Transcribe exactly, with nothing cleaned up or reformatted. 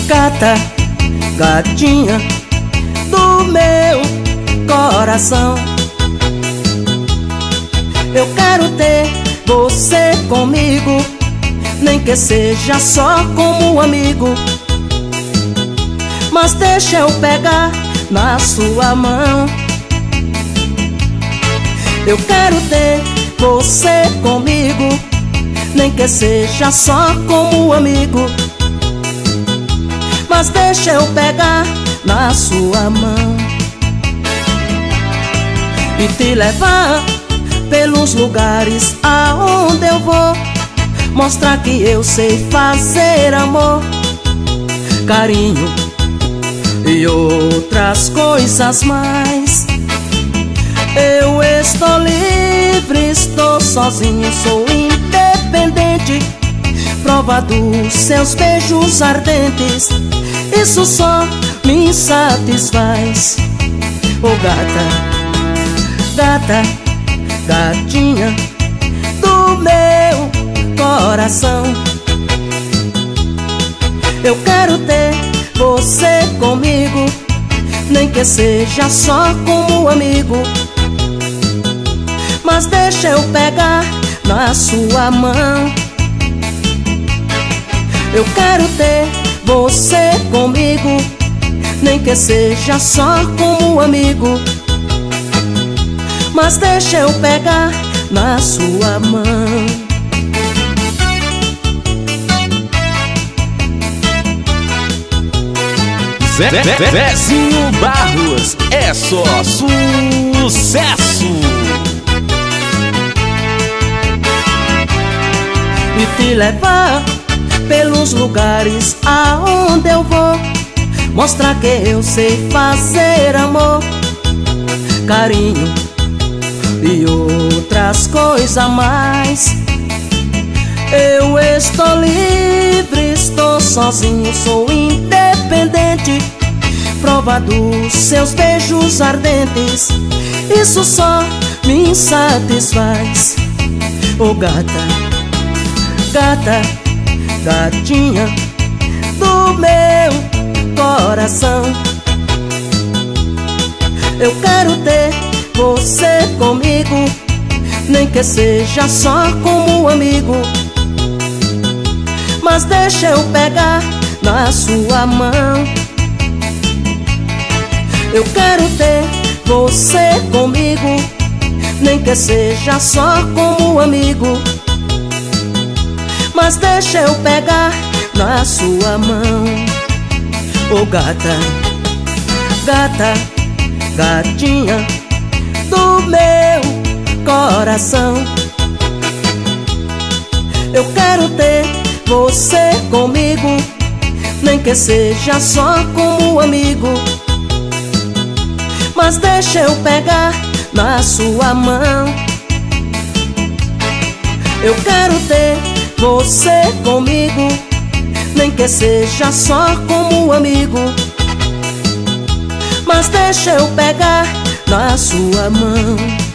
Gata, gatinha do meu coração, eu quero ter você comigo, nem que seja só como amigo. Mas deixa eu pegar na sua mão. Eu quero ter você comigo, nem que seja só como amigo. Mas deixa eu pegar na sua mão e te levar pelos lugares aonde eu vou, mostrar que eu sei fazer amor, carinho e outras coisas mais. Eu estou livre, estou sozinho, sou independente, prova dos seus beijos ardentes, isso só me satisfaz. Oh gata, gata, gatinha do meu coração, eu quero ter você comigo, nem que seja só como amigo. Mas deixa eu pegar na sua mão. Eu quero ter você comigo, nem que seja só como amigo. Mas deixa eu pegar na sua mão. Zé, Zé, Zé, Zezinho Barros, é só sucesso. E te levar pelos lugares aonde eu vou, mostrar que eu sei fazer amor, carinho e outras coisas mais. Eu estou livre, estou sozinho, sou independente, prova dos seus beijos ardentes, isso só me satisfaz. Oh gata, gata, gatinha do meu coração, eu quero ter você comigo, nem que seja só como amigo. Mas deixa eu pegar na sua mão. Eu quero ter você comigo, nem que seja só como amigo. Mas deixa eu pegar na sua mão. Oh gata, gata, gatinha do meu coração, eu quero ter você comigo, nem que seja só como amigo. Mas deixa eu pegar na sua mão. Eu quero ter você comigo, nem que seja só como amigo. Mas deixa eu pegar na sua mão.